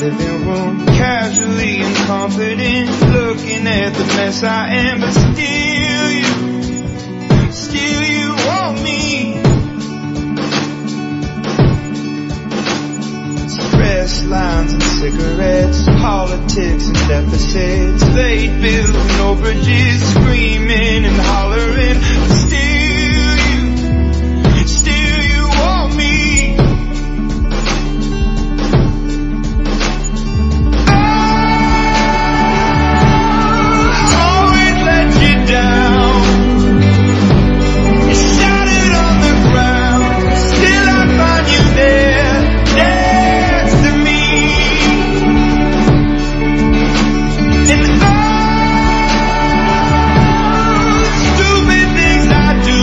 living room, casually and confident, looking at the mess I am. But still you want me. Express lines and cigarettes, politics and deficits, late bills and no bridges, screaming and hollering. Still you want me. Always let you down. You shattered on the ground, still I find you there, next to me. And stupid things I do,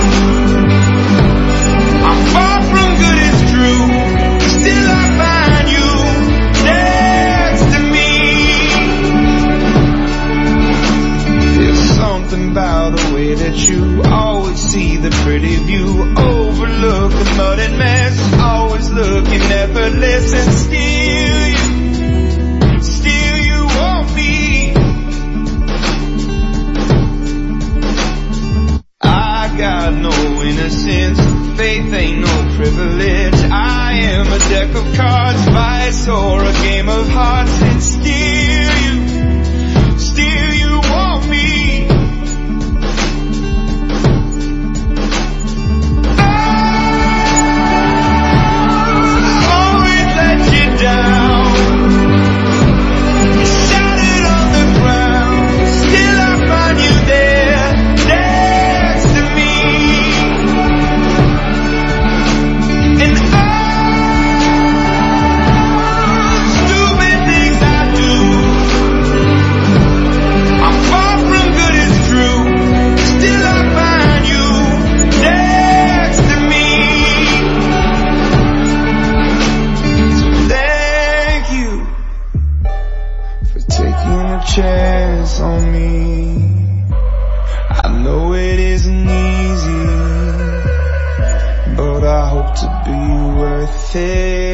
I'm far from good, it's true. Still I find you next to me. There's something about the way that you always see the pretty view, overlook the mud and mess, always looking effortless. And still you want me. I got no innocence, faith ain't no privilege. I am a deck of cards, vice or a game of hearts. And still you want me. Always let you down. You shattered on the ground, still I find you there, next to me. And stupid things I do, I'm far from good, it's true. Still I find you next to me. So thank you for taking a chance on me. I know it isn't easy, but I hope to be worth it.